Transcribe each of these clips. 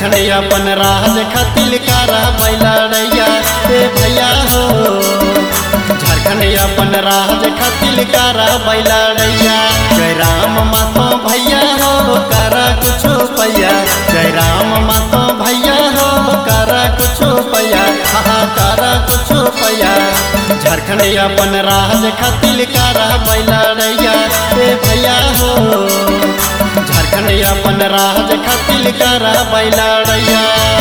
झारखंड अपन राज खातिर कारा बैलड़ैया ए भैया हो। झारखंड अपन राज खातिर कारा बैलड़ैया। जय राम मातो भैया हो करा कुछो पैया। जय राम मातो भैया हो करा कुछो पैया। हाँ करा कुछो पैया। झारखंड अपन राज खातिर कारा बैलड़ैया ए भैया हो। झारखंड अपन राज खातिर कारा बैलड़ैया।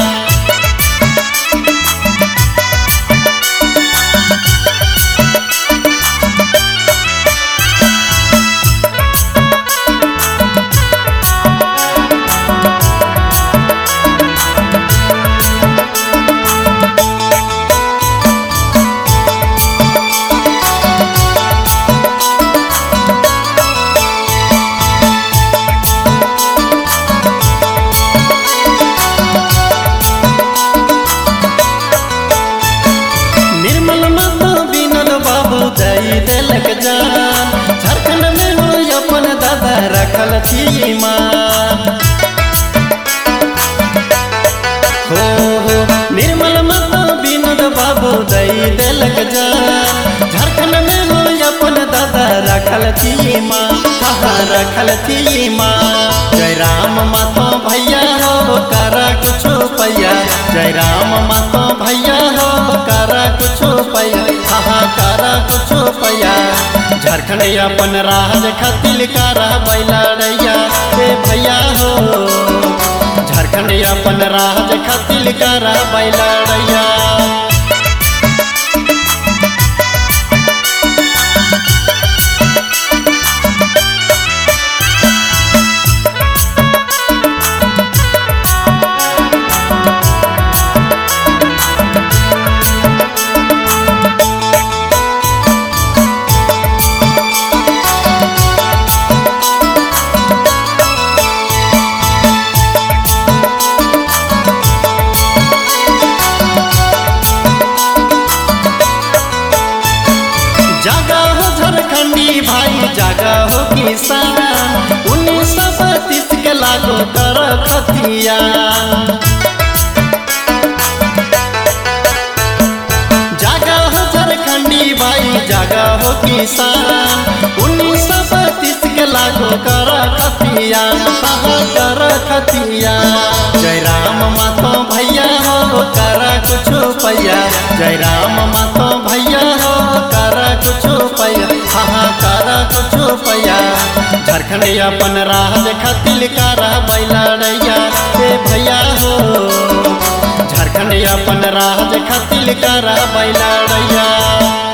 देलक जान झारखंड में हो अपन दादा रखल थी मान। हो निर्मल मत विनोद बाबू दई देलक जान झारखंड में हो अपन दादा रखल थी मान। हाँ रखल थी मान। जय राम मातो भैया हो करा कुछो पैया। जय राम मातो भैया हो करा कुछो पैया। हाँ करा कुछो पैया। झारखंड अपन राज खातिर कारा बैलड़ैया ए भैया हो। झारखंड अपन राज खातिर कारा बैलड़ैया। जागा हो झारखंडी भाई जागा हो किसान। 1932 के लागू कर खतिया। जागा हो झारखंडी भाई जागा हो किसान। 1932 के लागू कर खतिया। कर खतिया। जय राम मातो भैया हो करा कुछो पैया। जय राम मातो भैया हो करा कुछो पैया। हाँ करा कुछो पैया। झारखंड अपन राज खातिर कारा बैलड़ैया ए भैया हो। झारखंड अपन राज खातिर कारा बैलड़ैया।